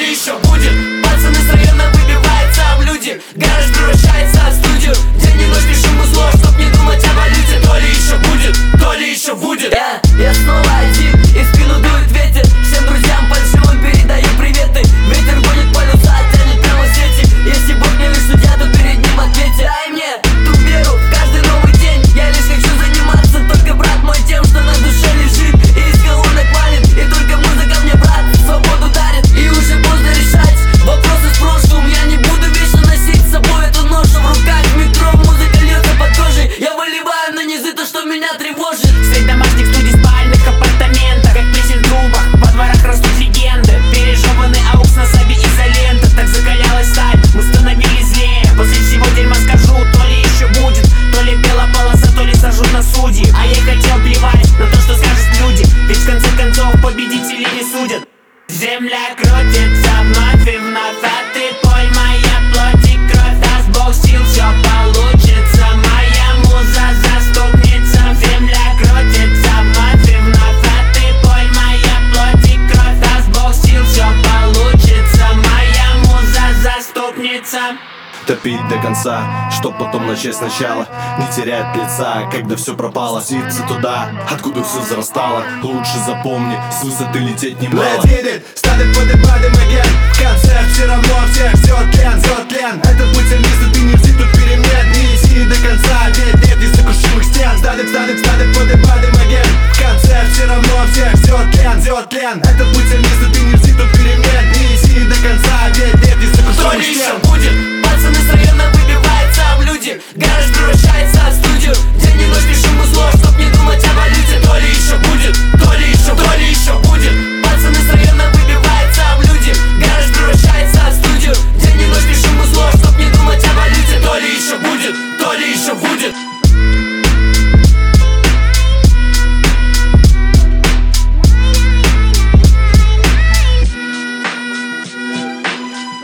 ли еще будет? Пацаны с района выбиваются в люди, гараж превращается в студию, день и ночь пишем узло, чтоб не думать о валюте. То ли еще будет, то ли еще будет. Я снова один, и в спину дует ветер. Всем друзьям фальшивым передаю приветы. Ветер гонит полюса, тянет прямо в сети. Если Бог не лишь судья, то перед ним ответит. Дай мне ту веру в каждый новый день. Я лишь хочу заниматься, только, брат мой, тем, что на душе лежит. И из колонок валит, и только музыка мне, брат, свободу дарит. И уже поздно решать вопросы с прошлым. Я не буду вечно носить с собой эту ношу в руках. В метро музыка льется под кожей. Я выливаю на низы то, что меня тревожит. Свет домашних студий, спальных апартаментах, как песен в трубах, во дворах растут легенды. Пережеванный аукс на сабе изолента. Так закалялась сталь, мы становились злее. После всего дерьма скажу, то ли еще будет, то ли белая полоса, то ли сажут на судьи. А я хотел плевать на то, что скажут люди, ведь в конце концов победители не судят. Земля крутится вновь и вновь, а ты пой, моя плоть и кровь. Даст Бог сил, все получится, моя муза заступница. Земля крутится вновь и вновь, а ты пой, моя плоть и кровь. Даст Бог сил, все получится, моя муза заступница. Топить до конца, чтоб потом начать сначала. Не терять лица, когда все пропало. Спуститься туда, откуда все зарастало. Лучше запомни, с высоты лететь немало. Let's hit it, started поднимаем again. В конце все равно всех ждет тлен. Этот путь тернистый, ты не взял тут перемен. Не иди до конца, ведь нет несокрушимых стен. Started поднимаем again. В конце все равно всех ждет тлен. Этот путь тернистый, ты не взял тут перемен. Не иди до конца, ведь нет То ли несокрушимых еще стен. будет? Пацаны с района выбиваются в люди, гараж превращается в студию, день и ночь пишем узло.